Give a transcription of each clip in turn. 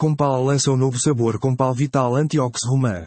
Compal lança o novo sabor Compal Vital Antiox Romã.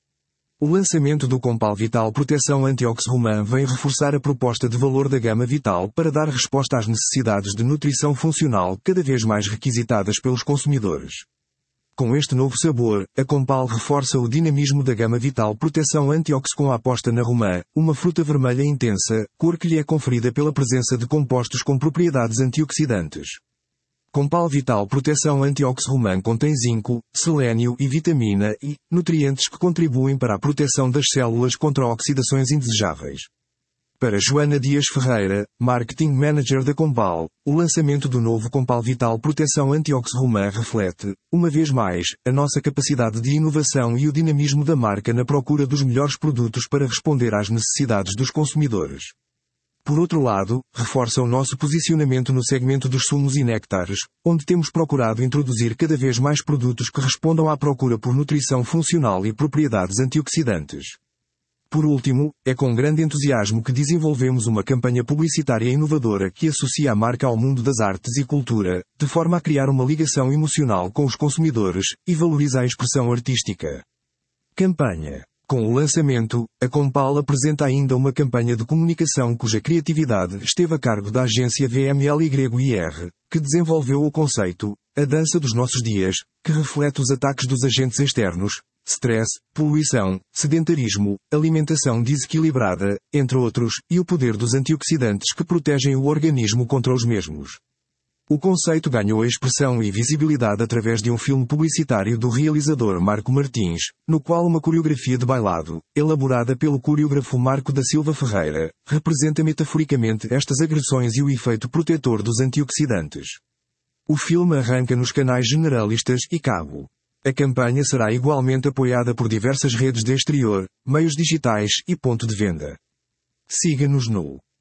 O lançamento do Compal Vital Proteção Antiox Romã vem reforçar a proposta de valor da gama Vital para dar resposta às necessidades de nutrição funcional cada vez mais requisitadas pelos consumidores. Com este novo sabor, a Compal reforça o dinamismo da gama Vital Proteção Antiox com a aposta na romã, uma fruta vermelha intensa, cor que lhe é conferida pela presença de compostos com propriedades antioxidantes. Compal Vital Proteção Antiox Romã contém zinco, selênio e vitamina I, nutrientes que contribuem para a proteção das células contra oxidações indesejáveis. Para Joana Dias Ferreira, Marketing Manager da Compal, o lançamento do novo Compal Vital Proteção Antiox Romã reflete, uma vez mais, a nossa capacidade de inovação e o dinamismo da marca na procura dos melhores produtos para responder às necessidades dos consumidores. Por outro lado, reforça o nosso posicionamento no segmento dos sumos e néctares, onde temos procurado introduzir cada vez mais produtos que respondam à procura por nutrição funcional e propriedades antioxidantes. Por último, é com grande entusiasmo que desenvolvemos uma campanha publicitária inovadora que associa a marca ao mundo das artes e cultura, de forma a criar uma ligação emocional com os consumidores e valoriza a expressão artística. Campanha. Com o lançamento, a Compal apresenta ainda uma campanha de comunicação cuja criatividade esteve a cargo da agência VMLYR, que desenvolveu o conceito, a dança dos nossos dias, que reflete os ataques dos agentes externos, stress, poluição, sedentarismo, alimentação desequilibrada, entre outros, e o poder dos antioxidantes que protegem o organismo contra os mesmos. O conceito ganhou expressão e visibilidade através de um filme publicitário do realizador Marco Martins, no qual uma coreografia de bailado, elaborada pelo coreógrafo Marco da Silva Ferreira, representa metaforicamente estas agressões e o efeito protetor dos antioxidantes. O filme arranca nos canais generalistas e cabo. A campanha será igualmente apoiada por diversas redes de exterior, meios digitais e ponto de venda. Siga-nos no